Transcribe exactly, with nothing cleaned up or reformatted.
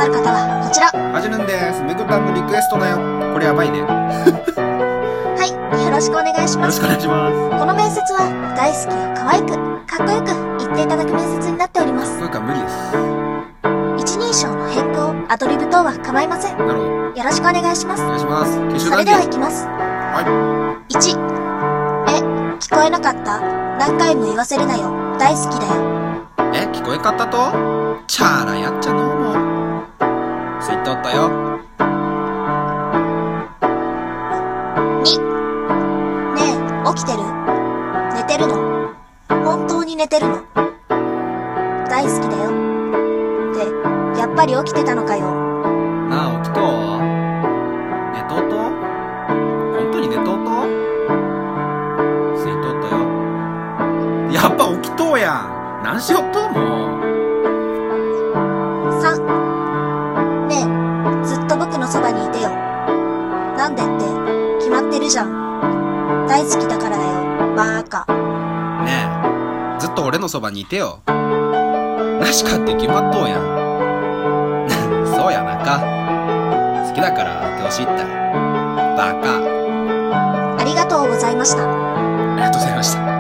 さる方はこちら。 はじるんです。めぐたんのリクエストだよ。これやばいね。 はい、よろしくお願いします。 よろしくお願いします。 この面接は大好きを可愛くかっこよく言っていただく面接になっております。 そうか無理です。 一人称の変更、アドリブ等は構いません。 なるほど。 よろしくお願いします。 お願いします。 それではいきます。 はい。 いち、え、聞こえなかった？何回も言わせるなよ。大好きだよ。 え、聞こえ方とチャーラやっちゃのもついとったよ。 に、ねえ、起きてる？寝てるの？本当に寝てるの？大好きだよ。って、やっぱり起きてたのかよ。 なあ、起きとう？寝とうと？本当に寝とうと？ついとったよ。やっぱ起きとうやん。何しよっともう。 さん、ねえ、ずっと僕のそばにいてよ。なんでって決まってるじゃん。大好きだからだよ、バーカ。 ねえ、ずっと俺のそばにいてよ。なしかって決まっとうやん。そうやなか。好きだからってほしいった。バカ。 ありがとうございました。 ありがとうございました。